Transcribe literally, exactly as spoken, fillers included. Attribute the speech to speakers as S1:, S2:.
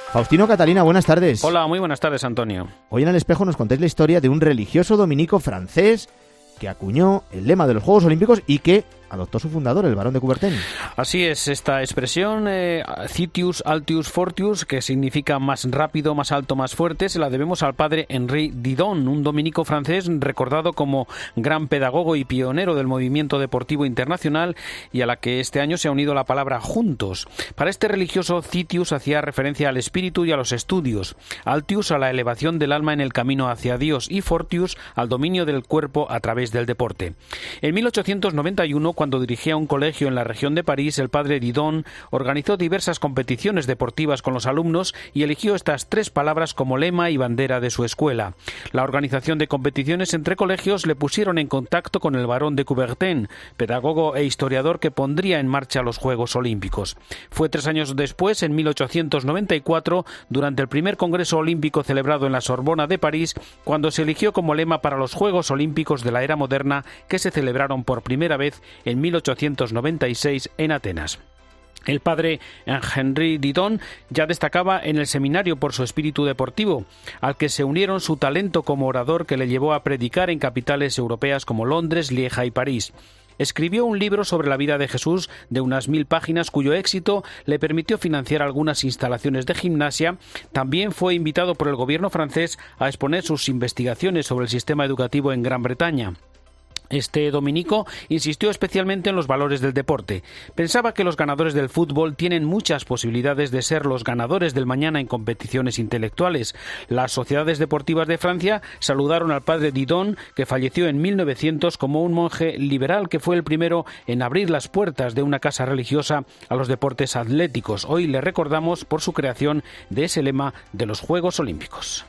S1: Faustino, Catalina, buenas tardes.
S2: Hola, muy buenas tardes, Antonio.
S1: Hoy en El Espejo nos contáis la historia de un religioso dominico francés que acuñó el lema de los Juegos Olímpicos y que adoptó su fundador, el barón de Coubertin.
S2: Así es, esta expresión, eh, Citius Altius Fortius, que significa más rápido, más alto, más fuerte, se la debemos al padre Henri Didon, un dominico francés recordado como gran pedagogo y pionero del movimiento deportivo internacional y a la que este año se ha unido la palabra juntos. Para este religioso, Citius hacía referencia al espíritu y a los estudios, Altius a la elevación del alma en el camino hacia Dios y Fortius al dominio del cuerpo a través del deporte. En mil ochocientos noventa y uno, cuando dirigía un colegio en la región de París, el padre Didon organizó diversas competiciones deportivas con los alumnos y eligió estas tres palabras como lema y bandera de su escuela. La organización de competiciones entre colegios le pusieron en contacto con el barón de Coubertin, pedagogo e historiador que pondría en marcha los Juegos Olímpicos. Fue tres años después, en mil ochocientos noventa y cuatro, durante el primer Congreso Olímpico celebrado en la Sorbona de París, cuando se eligió como lema para los Juegos Olímpicos de la era moderna que se celebraron por primera vez en mil ochocientos noventa y seis en Atenas. El padre Henri Didon ya destacaba en el seminario por su espíritu deportivo, al que se unieron su talento como orador que le llevó a predicar en capitales europeas como Londres, Lieja y París. Escribió un libro sobre la vida de Jesús de unas mil páginas cuyo éxito le permitió financiar algunas instalaciones de gimnasia. También fue invitado por el gobierno francés a exponer sus investigaciones sobre el sistema educativo en Gran Bretaña. Este dominico insistió especialmente en los valores del deporte. Pensaba que los ganadores del fútbol tienen muchas posibilidades de ser los ganadores del mañana en competiciones intelectuales. Las sociedades deportivas de Francia saludaron al padre Didon, que falleció en mil novecientos, como un monje liberal que fue el primero en abrir las puertas de una casa religiosa a los deportes atléticos. Hoy le recordamos por su creación de ese lema de los Juegos Olímpicos.